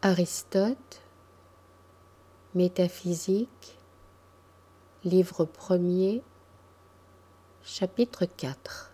Aristote, Métaphysique, livre 1er, chapitre 4.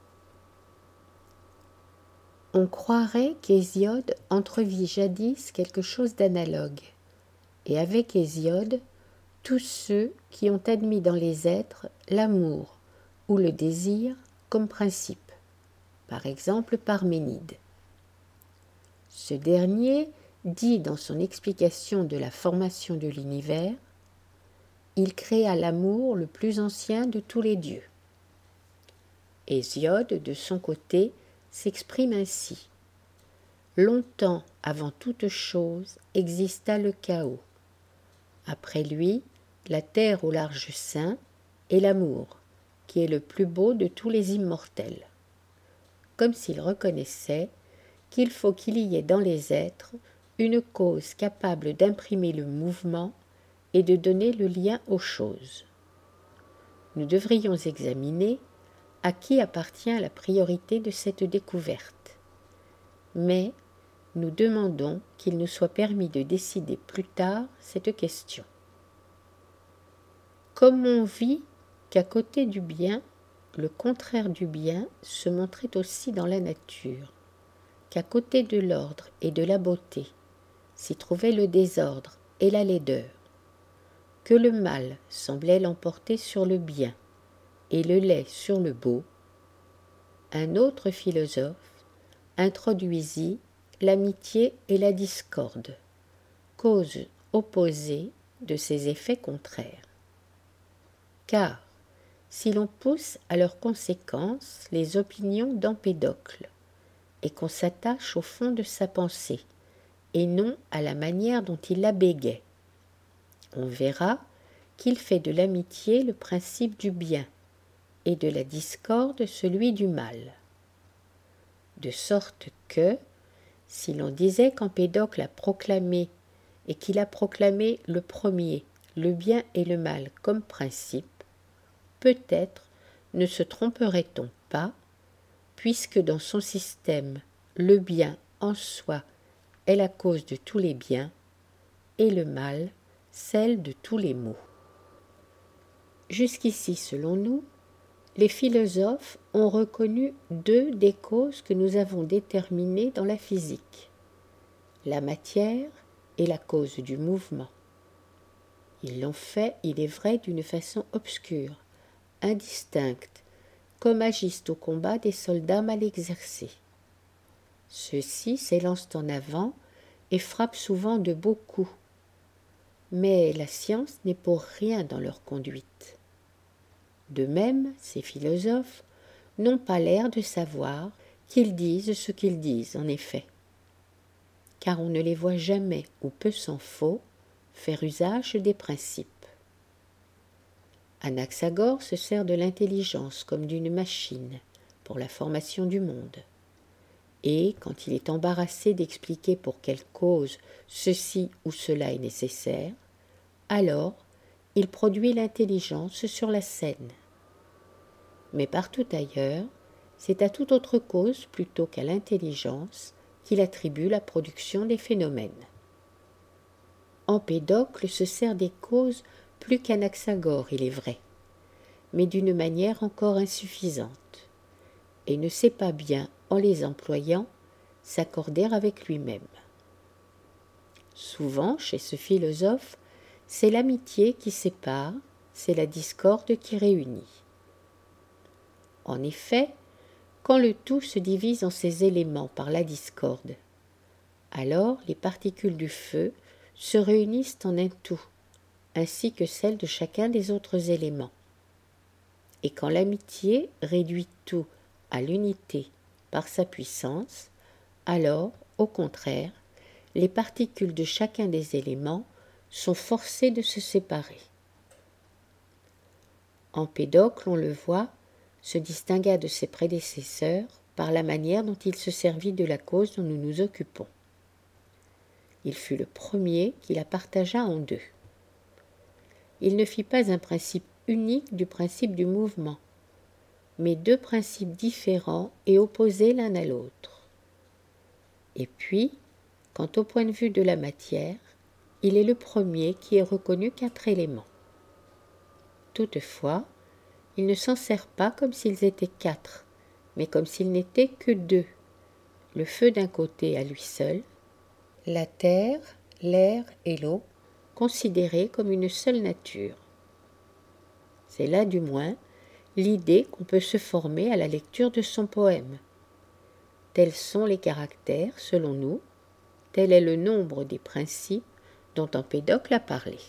On croirait qu'Hésiode entrevit jadis quelque chose d'analogue, et avec Hésiode, tous ceux qui ont admis dans les êtres l'amour ou le désir comme principe, par exemple Parménide. Ce dernier dit dans son explication de la formation de l'univers: il créa l'amour le plus ancien de tous les dieux. Hésiode, de son côté, s'exprime ainsi: longtemps avant toute chose exista le chaos. Après lui, la terre au large sein et l'amour, qui est le plus beau de tous les immortels. Comme s'il reconnaissait qu'il faut qu'il y ait dans les êtres une cause capable d'imprimer le mouvement et de donner le lien aux choses. Nous devrions examiner à qui appartient la priorité de cette découverte. Mais nous demandons qu'il nous soit permis de décider plus tard cette question. Comme on vit qu'à côté du bien, le contraire du bien se montrait aussi dans la nature, qu'à côté de l'ordre et de la beauté s'y trouvait le désordre et la laideur, que le mal semblait l'emporter sur le bien et le laid sur le beau, un autre philosophe introduisit l'amitié et la discorde, causes opposées de ces effets contraires. Car, si l'on pousse à leurs conséquences les opinions d'Empédocle, et qu'on s'attache au fond de sa pensée, et non à la manière dont il la bégait, on verra qu'il fait de l'amitié le principe du bien, et de la discorde celui du mal. De sorte que, si l'on disait qu'Empédocle a proclamé, et qu'il a proclamé le premier, le bien et le mal comme principe, peut-être ne se tromperait-on pas, puisque dans son système, le bien en soi est la cause de tous les biens, et le mal, celle de tous les maux. Jusqu'ici, selon nous, les philosophes ont reconnu deux des causes que nous avons déterminées dans la physique, la matière et la cause du mouvement. Ils l'ont fait, il est vrai, d'une façon obscure, indistincte, comme agissent au combat des soldats mal exercés. Ceux-ci s'élancent en avant et frappent souvent de beaux coups. Mais la science n'est pour rien dans leur conduite. De même, ces philosophes n'ont pas l'air de savoir qu'ils disent ce qu'ils disent, en effet. Car on ne les voit jamais, ou peu s'en faut, faire usage des principes. Anaxagore se sert de l'intelligence comme d'une machine pour la formation du monde. Et, quand il est embarrassé d'expliquer pour quelle cause ceci ou cela est nécessaire, alors il produit l'intelligence sur la scène. Mais partout ailleurs, c'est à toute autre cause plutôt qu'à l'intelligence qu'il attribue la production des phénomènes. Empédocle se sert des causes plus qu'Anaxagore, il est vrai, mais d'une manière encore insuffisante, et ne sait pas bien, en les employant, s'accorder avec lui-même. Souvent, chez ce philosophe, c'est l'amitié qui sépare, c'est la discorde qui réunit. En effet, quand le tout se divise en ses éléments par la discorde, alors les particules du feu se réunissent en un tout, ainsi que celles de chacun des autres éléments. Et quand l'amitié réduit tout à l'unité par sa puissance, alors, au contraire, les particules de chacun des éléments sont forcées de se séparer. Empédocle, on le voit, se distingua de ses prédécesseurs par la manière dont il se servit de la cause dont nous nous occupons. Il fut le premier qui la partagea en deux. Il ne fit pas un principe unique du principe du mouvement, mais deux principes différents et opposés l'un à l'autre. Et puis, Quant au point de vue de la matière, il est le premier qui ait reconnu 4 éléments. Toutefois, il ne s'en sert pas comme s'ils étaient 4, mais comme s'ils n'étaient que 2. Le feu d'un côté à lui seul, la terre, l'air et l'eau, considérés comme une seule nature. C'est là du moins l'idée qu'on peut se former à la lecture de son poème. Tels sont les caractères, selon nous, tel est le nombre des principes dont Empédocle a parlé.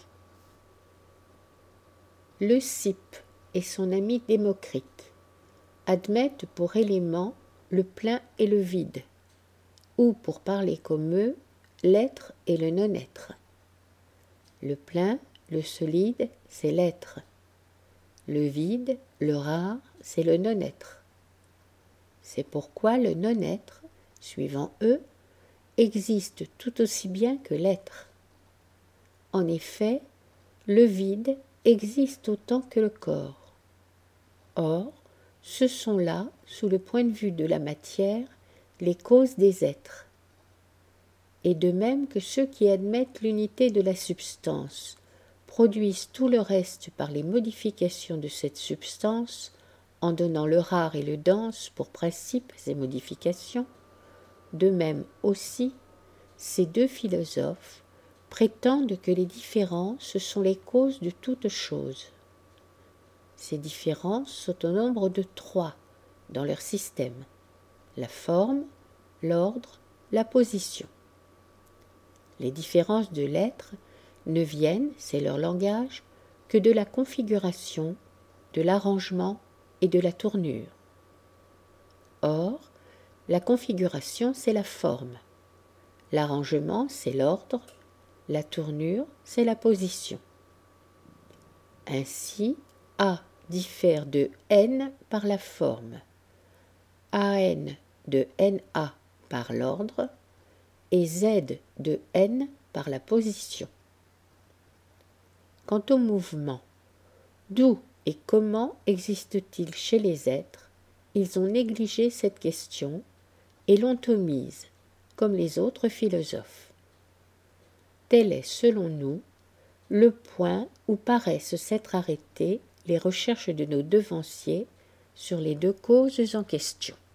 Leucippe et son ami Démocrite admettent pour éléments le plein et le vide, ou pour parler comme eux, l'être et le non-être. Le plein, le solide, c'est l'être. Le vide, le rare, c'est le non-être. C'est pourquoi le non-être, suivant eux, existe tout aussi bien que l'être. En effet, le vide existe autant que le corps. Or, ce sont là, sous le point de vue de la matière, les causes des êtres. Et de même que ceux qui admettent l'unité de la substance produisent tout le reste par les modifications de cette substance, en donnant le rare et le dense pour principes et modifications, de même aussi, ces deux philosophes prétendent que les différences sont les causes de toutes choses. Ces différences sont au nombre de 3 dans leur système: la forme, l'ordre, la position. Les différences de l'être ne viennent, c'est leur langage, que de la configuration, de l'arrangement et de la tournure. Or, la configuration, c'est la forme. L'arrangement, c'est l'ordre. La tournure, c'est la position. Ainsi, A diffère de N par la forme, AN de NA par l'ordre et Z de N par la position. Quant au mouvement, d'où et comment existe-t-il chez les êtres, ils ont négligé cette question et l'ont omise, comme les autres philosophes. Tel est, selon nous, le point où paraissent s'être arrêtées les recherches de nos devanciers sur les 2 causes en question.